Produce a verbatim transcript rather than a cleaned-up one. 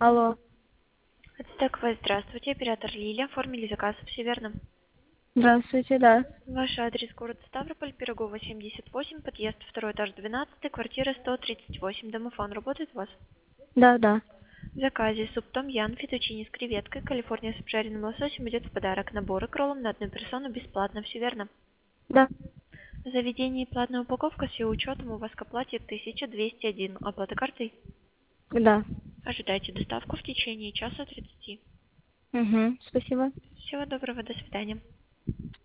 Алло. Так, вы здравствуйте, оператор Лилия. Оформили заказ, все верно? Здравствуйте, да. Ваш адрес город Ставрополь, Пирогова, семьдесят восемь, подъезд второй этаж двенадцать, квартира сто тридцать восемь. Домофон работает у вас? Да, да. В заказе суп том ян, фетучини с креветкой, Калифорния с обжаренным лососем идет в подарок. Набор и роллом на одну персону бесплатно, все верно? Да. В заведении платная упаковка с ее учетом у вас к оплате тысяча двести один. Оплата картой? Да. Ожидайте доставку в течение часа тридцати. Угу. Спасибо. Всего доброго, до свидания.